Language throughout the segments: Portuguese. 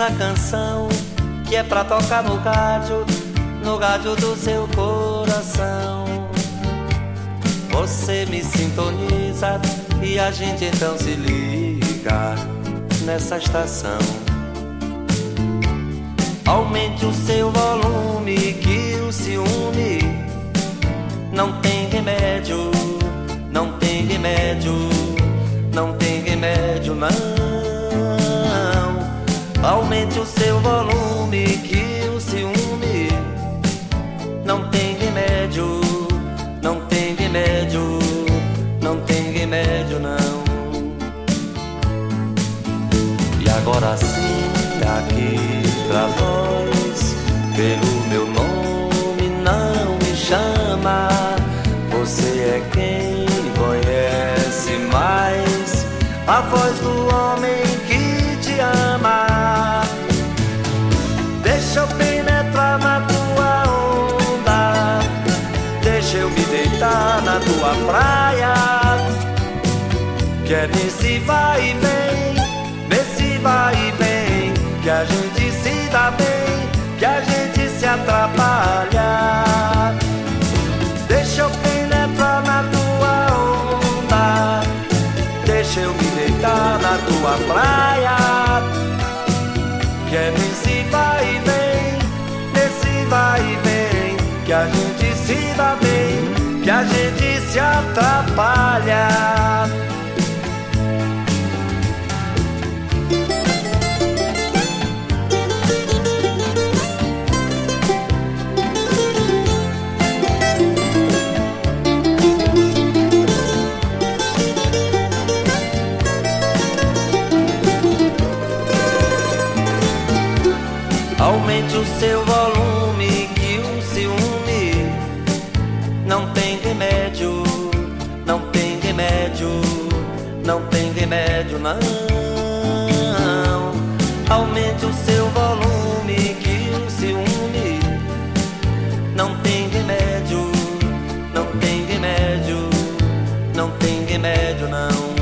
essa canção que é pra tocar no rádio do seu coração. Você me sintoniza e a gente então se liga nessa estação. Aumente o seu volume que o ciúme não tem remédio, não tem remédio, não tem remédio não. Aumente o seu volume que o ciúme não tem remédio, não tem remédio, não tem remédio não. E agora sim, aqui pra nós, pelo meu nome não me chama. Você é quem conhece mais a voz do homem que te ama. Deixa eu penetrar na tua onda, deixa eu me deitar na tua praia. Que é nesse vai e vem, nesse vai e vem, que a gente se dá bem, que a gente se atrapalha. Deixa eu penetrar na tua onda, deixa eu me deitar na tua praia. Que é nesse vai e vem, nesse vai e vem, que a gente se dá bem, que a gente se atrapalha. Aumente o seu volume que o ciúme não tem remédio, não tem remédio, não tem remédio não. Aumente o seu volume que o ciúme não tem remédio, não tem remédio, não tem remédio não.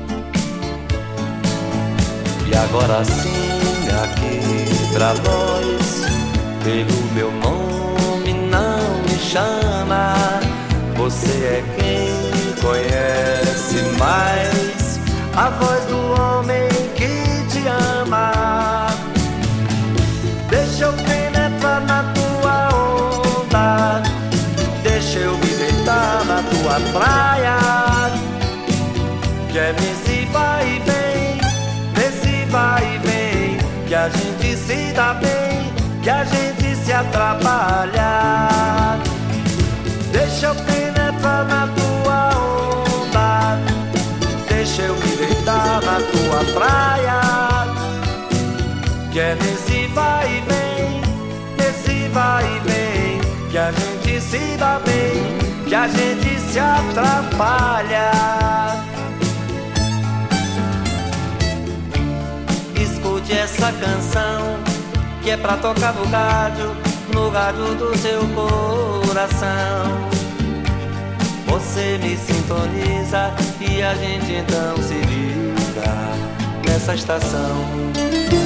E agora sim, aqui pra nós, pelo meu nome não me chama. Você é quem conhece mais a voz do homem que te ama. Deixa eu penetrar na tua onda, deixa eu me deitar na tua praia. Que é nesse vai e vem, nesse vai e vem, que a gente se dá bem, que a gente se atrapalha. Deixa eu penetrar na tua onda, deixa eu me deitar na tua praia. Que é nesse vai e vem, nesse vai e vem, que a gente se dá bem, que a gente se atrapalha. Escute essa canção que é pra tocar no rádio do seu coração. Você me sintoniza e a gente então se liga nessa estação.